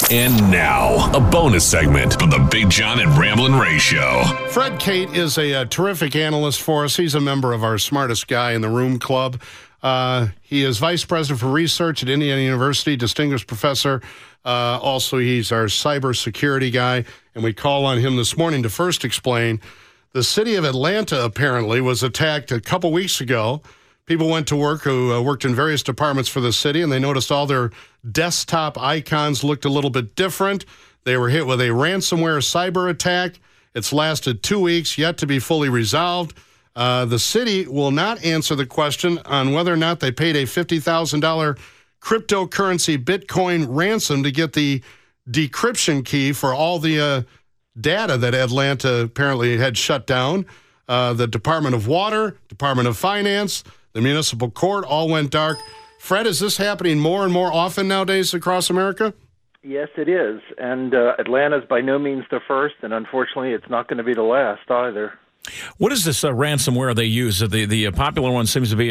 And now, a bonus segment from the Big John and Ramblin' Ray Show. Fred Kate is a terrific analyst for us. He's a member of our Smartest Guy in the Room Club. He is vice president for research at Indiana University, distinguished professor. Also, he's our cybersecurity guy, and we call on him this morning to first explain the city of Atlanta apparently was attacked a couple weeks ago. People went to work who worked in various departments for the city, and they noticed all their desktop icons looked a little bit different. They were hit with a ransomware cyber attack. It's lasted 2 weeks, yet to be fully resolved. The city will not answer the question on whether or not they paid a $50,000 cryptocurrency Bitcoin ransom to get the decryption key for all the data that Atlanta apparently had shut down. The Department of Water, Department of Finance, the municipal court all went dark. Fred, is this happening more and more often nowadays across America? Yes, it is. And Atlanta's by no means the first, and unfortunately it's not going to be the last either. What is this ransomware they use? The popular one seems to be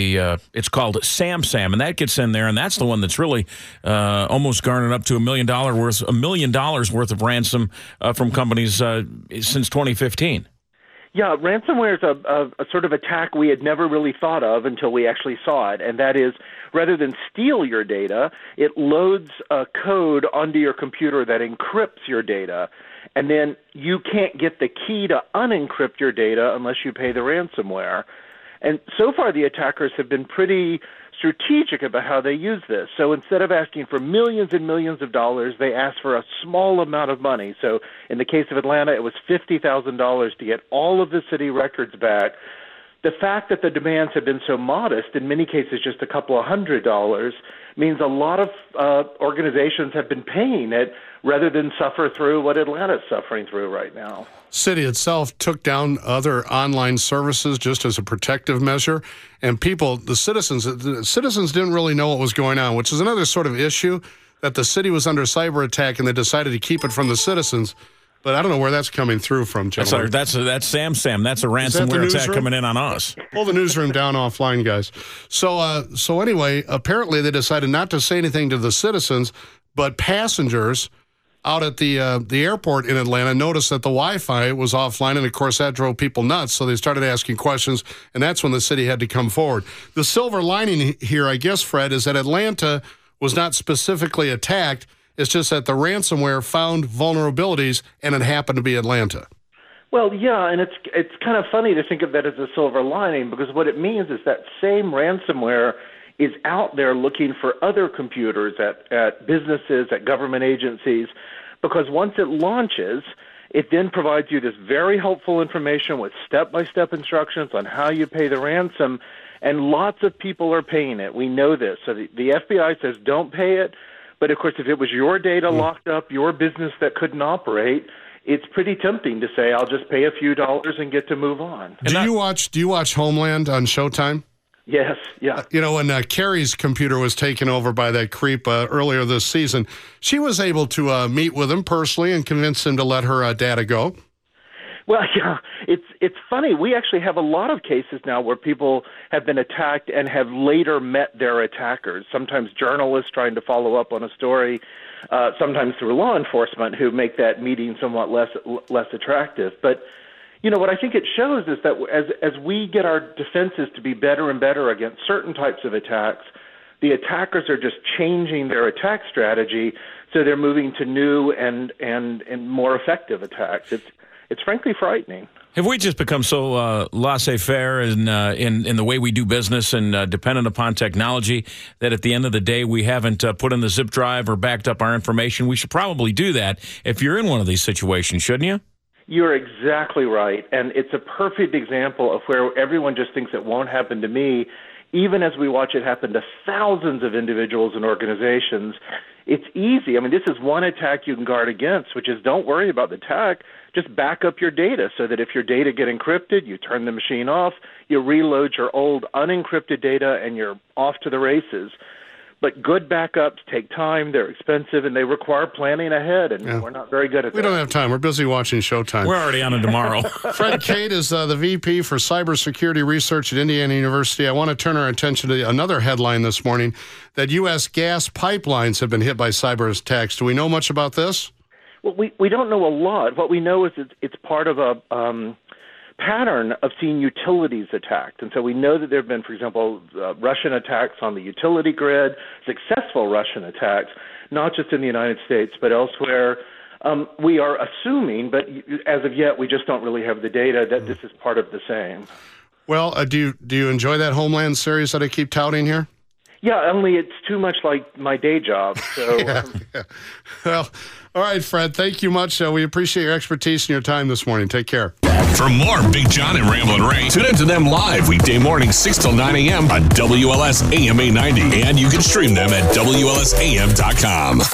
it's called SamSam, and that gets in there, and that's the one that's really almost garnered up to $1 million worth of ransom from companies since 2015. Yeah, ransomware is a sort of attack we had never really thought of until we actually saw it, and that is rather than steal your data, it loads a code onto your computer that encrypts your data, and then you can't get the key to unencrypt your data unless you pay the ransomware. And so far the attackers have been pretty strategic about how they use this. So instead of asking for millions and millions of dollars, they ask for a small amount of money. So in the case of Atlanta, it was $50,000 to get all of the city records back. The fact that the demands have been so modest, in many cases just a couple of $100, means a lot of organizations have been paying it rather than suffer through what Atlanta's suffering through right now. City itself took down other online services just as a protective measure, and the citizens didn't really know what was going on, which is another sort of issue, that the city was under cyber attack and they decided to keep it from the citizens. But I don't know where that's coming through from, gentlemen. That's SamSam. That's a ransomware attack coming in on us. Pull the newsroom down offline, guys. So anyway, apparently they decided not to say anything to the citizens, but passengers out at the airport in Atlanta noticed that the Wi-Fi was offline, and of course that drove people nuts, so they started asking questions, and that's when the city had to come forward. The silver lining here, I guess, Fred, is that Atlanta was not specifically attacked. It's just that the ransomware found vulnerabilities, and it happened to be Atlanta. Well, yeah, and it's kind of funny to think of that as a silver lining, because what it means is that same ransomware is out there looking for other computers at businesses, at government agencies, because once it launches, it then provides you this very helpful information with step-by-step instructions on how you pay the ransom, and lots of people are paying it. We know this. So the FBI says don't pay it, but of course if it was your data locked up, your business that couldn't operate, it's pretty tempting to say I'll just pay a few dollars and get to move on. Do you watch Homeland on Showtime? Yes, yeah. When Carrie's computer was taken over by that creep earlier this season, she was able to meet with him personally and convince him to let her data go. Well, yeah, it's funny. We actually have a lot of cases now where people have been attacked and have later met their attackers, sometimes journalists trying to follow up on a story, sometimes through law enforcement who make that meeting somewhat less attractive. But what I think it shows is that as we get our defenses to be better and better against certain types of attacks, the attackers are just changing their attack strategy, so they're moving to new and more effective attacks. It's frankly frightening. Have we just become so laissez-faire in the way we do business and dependent upon technology that at the end of the day we haven't put in the zip drive or backed up our information? We should probably do that if you're in one of these situations, shouldn't you? You're exactly right, and it's a perfect example of where everyone just thinks it won't happen to me, even as we watch it happen to thousands of individuals and organizations. It's easy. I mean, this is one attack you can guard against, which is don't worry about the attack. Just back up your data so that if your data get encrypted, you turn the machine off, you reload your old unencrypted data, and you're off to the races. But good backups take time, they're expensive, and they require planning ahead, and we're not very good at that. We don't have time. We're busy watching Showtime. We're already on it tomorrow. Fred Cate is the VP for Cybersecurity Research at Indiana University. I want to turn our attention to another headline this morning, that U.S. gas pipelines have been hit by cyber attacks. Do we know much about this? Well, we don't know a lot. What we know is it's part of a pattern of seeing utilities attacked. And so we know that there have been, for example, Russian attacks on the utility grid, successful Russian attacks, not just in the United States, but elsewhere. We are assuming, but as of yet, we just don't really have the data, that this is part of the same. Well, do you enjoy that Homeland series that I keep touting here? Yeah, only it's too much like my day job. So, yeah. Well, all right, Fred, thank you much. We appreciate your expertise and your time this morning. Take care. For more Big John and Ramblin' Ray, tune into them live weekday mornings 6 till 9 a.m. on WLS AM 890. And you can stream them at WLSAM.com.